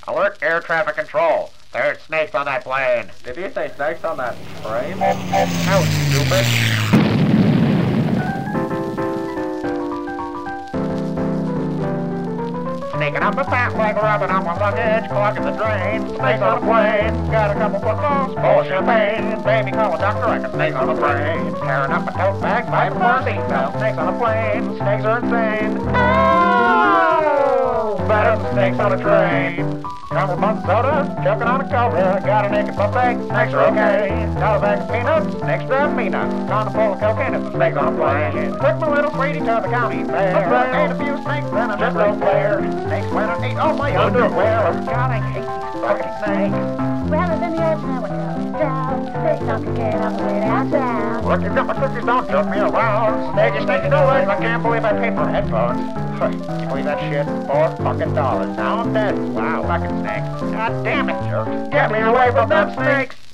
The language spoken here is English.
Alert air traffic control. There's snakes on that plane. Did you say snakes on that train? How stupid. Sneaking up a fat leg, rubbing up my luggage, clogging the drain. Snakes on a plane, got a couple footballs full of champagne. Baby, call a doctor, I got snakes on the brain. Tearing up a tote bag, biting for a seatbelt. Snakes on a plane, snakes are insane. Oh, better than snakes on a train. Couple buns of soda, choking on a cobra. Got a naked buffet, snakes are okay. Got a bag of peanuts, snakes drive me nuts. Gonna pull a cocaine, it's a snake on a plane. Took my little sweetie to the county fair. Ate a few snakes, then I just don't flare. Snakes went and ate all my underwear. God, I hate these fucking snakes. Rather than the earth, never comes down. Snakes don't get on the way downtown. Look, you got my cookies, don't jerk me around. Snakey, snakey, no legs, I can't believe I paid for headphones. Can you believe that shit? $4 fucking. Now I'm dead. Wow, fucking snakes. God damn it, jerk. Get me away from them snakes.